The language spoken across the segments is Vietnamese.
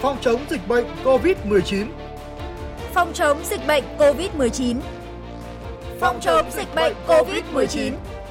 phòng chống dịch bệnh COVID-19. Phòng chống dịch bệnh COVID-19. Phòng chống dịch bệnh COVID-19.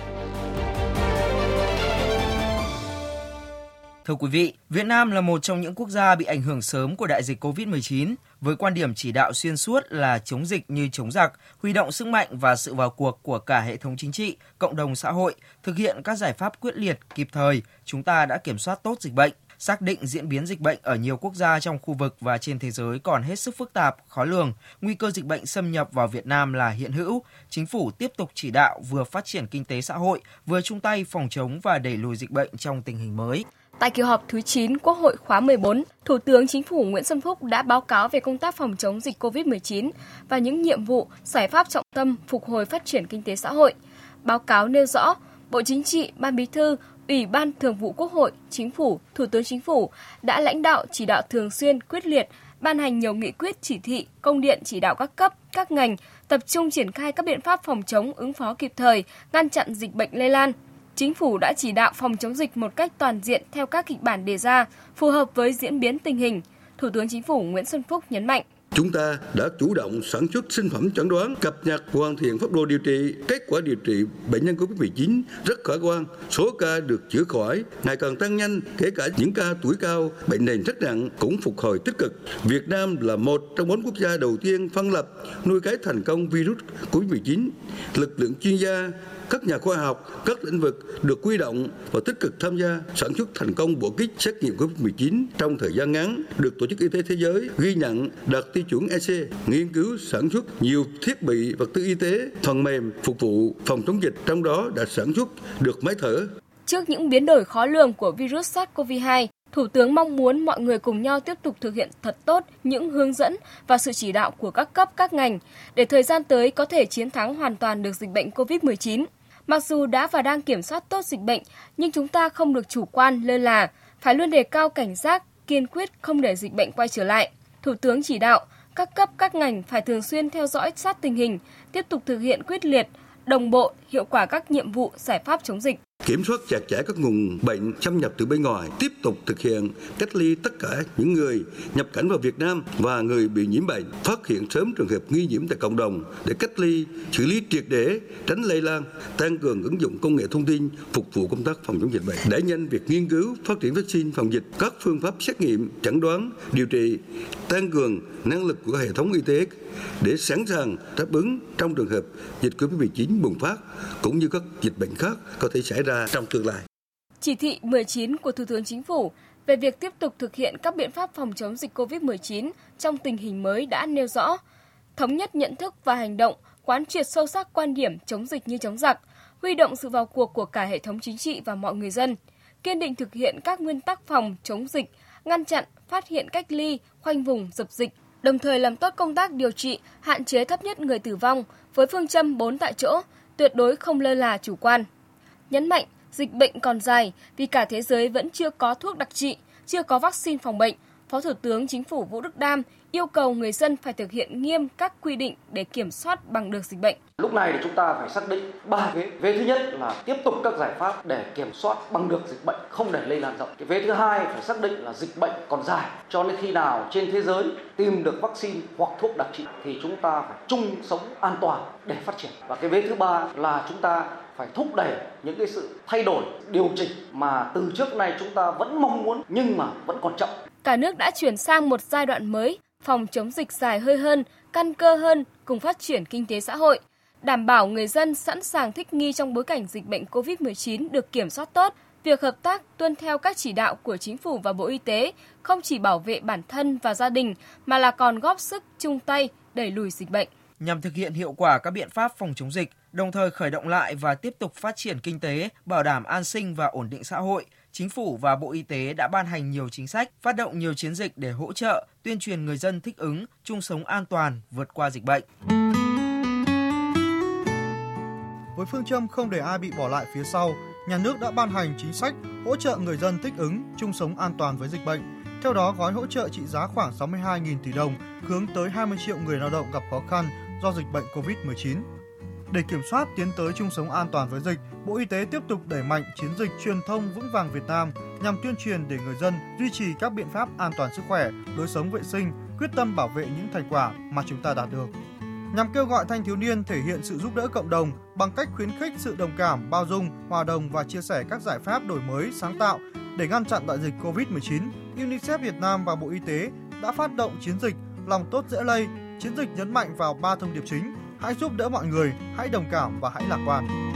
Thưa quý vị, Việt Nam là một trong những quốc gia bị ảnh hưởng sớm của đại dịch COVID-19, với quan điểm chỉ đạo xuyên suốt là chống dịch như chống giặc, huy động sức mạnh và sự vào cuộc của cả hệ thống chính trị, cộng đồng xã hội, thực hiện các giải pháp quyết liệt, kịp thời, chúng ta đã kiểm soát tốt dịch bệnh. Xác định diễn biến dịch bệnh ở nhiều quốc gia trong khu vực và trên thế giới còn hết sức phức tạp, khó lường, nguy cơ dịch bệnh xâm nhập vào Việt Nam là hiện hữu. Chính phủ tiếp tục chỉ đạo vừa phát triển kinh tế xã hội, vừa chung tay phòng chống và đẩy lùi dịch bệnh trong tình hình mới. Tại kỳ họp thứ 9 Quốc hội khóa 14, Thủ tướng Chính phủ Nguyễn Xuân Phúc đã báo cáo về công tác phòng chống dịch COVID-19 và những nhiệm vụ, giải pháp trọng tâm phục hồi phát triển kinh tế xã hội. Báo cáo nêu rõ, Bộ Chính trị, Ban Bí thư, Ủy ban Thường vụ Quốc hội, Chính phủ, Thủ tướng Chính phủ đã lãnh đạo chỉ đạo thường xuyên, quyết liệt, ban hành nhiều nghị quyết, chỉ thị, công điện chỉ đạo các cấp, các ngành tập trung triển khai các biện pháp phòng chống, ứng phó kịp thời, ngăn chặn dịch bệnh lây lan. Chính phủ đã chỉ đạo phòng chống dịch một cách toàn diện theo các kịch bản đề ra, phù hợp với diễn biến tình hình. Thủ tướng Chính phủ Nguyễn Xuân Phúc nhấn mạnh. Chúng ta đã chủ động sản xuất sinh phẩm chẩn đoán, cập nhật, hoàn thiện phác đồ điều trị, kết quả điều trị bệnh nhân COVID-19 rất khả quan. Số ca được chữa khỏi ngày càng tăng nhanh, kể cả những ca tuổi cao, bệnh nền rất nặng cũng phục hồi tích cực. Việt Nam là một trong 4 quốc gia đầu tiên phân lập, nuôi cấy thành công virus COVID-19. Lực lượng chuyên gia, các nhà khoa học, các lĩnh vực được huy động và tích cực tham gia sản xuất thành công bộ kit xét nghiệm COVID-19 trong thời gian ngắn, được Tổ chức Y tế Thế giới ghi nhận đạt tiêu chuẩn EC, nghiên cứu sản xuất nhiều thiết bị vật tư y tế, phần mềm phục vụ phòng chống dịch, trong đó đã sản xuất được máy thở. Trước những biến đổi khó lường của virus SARS-CoV-2, Thủ tướng mong muốn mọi người cùng nhau tiếp tục thực hiện thật tốt những hướng dẫn và sự chỉ đạo của các cấp, các ngành để thời gian tới có thể chiến thắng hoàn toàn được dịch bệnh COVID-19. Mặc dù đã và đang kiểm soát tốt dịch bệnh, nhưng chúng ta không được chủ quan, lơ là, phải luôn đề cao cảnh giác, kiên quyết không để dịch bệnh quay trở lại. Thủ tướng chỉ đạo các cấp, các ngành phải thường xuyên theo dõi sát tình hình, tiếp tục thực hiện quyết liệt, đồng bộ, hiệu quả các nhiệm vụ, giải pháp chống dịch. Kiểm soát chặt chẽ các nguồn bệnh xâm nhập từ bên ngoài, tiếp tục thực hiện cách ly tất cả những người nhập cảnh vào Việt Nam và người bị nhiễm bệnh, phát hiện sớm trường hợp nghi nhiễm tại cộng đồng để cách ly, xử lý triệt để, tránh lây lan, tăng cường ứng dụng công nghệ thông tin phục vụ công tác phòng chống dịch bệnh, đẩy nhanh việc nghiên cứu, phát triển vaccine phòng dịch, các phương pháp xét nghiệm, chẩn đoán, điều trị, tăng cường năng lực của hệ thống y tế để sẵn sàng đáp ứng trong trường hợp dịch COVID-19 bùng phát cũng như các dịch bệnh khác có thể xảy ra trong tương lai. Chỉ thị 19 của Thủ tướng Chính phủ về việc tiếp tục thực hiện các biện pháp phòng chống dịch COVID-19 trong tình hình mới đã nêu rõ, thống nhất nhận thức và hành động, quán triệt sâu sắc quan điểm chống dịch như chống giặc, huy động sự vào cuộc của cả hệ thống chính trị và mọi người dân, kiên định thực hiện các nguyên tắc phòng chống dịch, ngăn chặn, phát hiện, cách ly, khoanh vùng, dập dịch, đồng thời làm tốt công tác điều trị, hạn chế thấp nhất người tử vong với phương châm 4 tại chỗ, tuyệt đối không lơ là chủ quan. Nhấn mạnh, dịch bệnh còn dài vì cả thế giới vẫn chưa có thuốc đặc trị, chưa có vaccine phòng bệnh. Phó Thủ tướng Chính phủ Vũ Đức Đam yêu cầu người dân phải thực hiện nghiêm các quy định để kiểm soát bằng được dịch bệnh. Lúc này thì chúng ta phải xác định 3 vế. Vế thứ nhất là tiếp tục các giải pháp để kiểm soát bằng được dịch bệnh, không để lây lan rộng. Cái vế thứ hai phải xác định là dịch bệnh còn dài, cho nên khi nào trên thế giới tìm được vaccine hoặc thuốc đặc trị thì chúng ta phải chung sống an toàn để phát triển. Và cái vế thứ ba là chúng ta phải thúc đẩy những cái sự thay đổi, điều chỉnh mà từ trước nay chúng ta vẫn mong muốn nhưng mà vẫn còn chậm. Cả nước đã chuyển sang một giai đoạn mới, phòng chống dịch dài hơi hơn, căn cơ hơn cùng phát triển kinh tế xã hội, đảm bảo người dân sẵn sàng thích nghi trong bối cảnh dịch bệnh COVID-19 được kiểm soát tốt. Việc hợp tác tuân theo các chỉ đạo của Chính phủ và Bộ Y tế không chỉ bảo vệ bản thân và gia đình mà là còn góp sức chung tay đẩy lùi dịch bệnh. Nhằm thực hiện hiệu quả các biện pháp phòng chống dịch, đồng thời khởi động lại và tiếp tục phát triển kinh tế, bảo đảm an sinh và ổn định xã hội, Chính phủ và Bộ Y tế đã ban hành nhiều chính sách, phát động nhiều chiến dịch để hỗ trợ, tuyên truyền người dân thích ứng, chung sống an toàn, vượt qua dịch bệnh. Với phương châm không để ai bị bỏ lại phía sau, nhà nước đã ban hành chính sách hỗ trợ người dân thích ứng, chung sống an toàn với dịch bệnh. Theo đó, gói hỗ trợ trị giá khoảng 62.000 tỷ đồng hướng tới 20 triệu người lao động gặp khó khăn do dịch bệnh COVID-19. Để kiểm soát tiến tới chung sống an toàn với dịch, Bộ Y tế tiếp tục đẩy mạnh chiến dịch truyền thông vững vàng Việt Nam nhằm tuyên truyền để người dân duy trì các biện pháp an toàn sức khỏe, lối sống vệ sinh, quyết tâm bảo vệ những thành quả mà chúng ta đạt được. Nhằm kêu gọi thanh thiếu niên thể hiện sự giúp đỡ cộng đồng bằng cách khuyến khích sự đồng cảm, bao dung, hòa đồng và chia sẻ các giải pháp đổi mới, sáng tạo để ngăn chặn đại dịch Covid-19, UNICEF Việt Nam và Bộ Y tế đã phát động chiến dịch Lòng tốt dễ lây. Chiến dịch nhấn mạnh vào 3 thông điệp chính: hãy giúp đỡ mọi người, hãy đồng cảm và hãy lạc quan.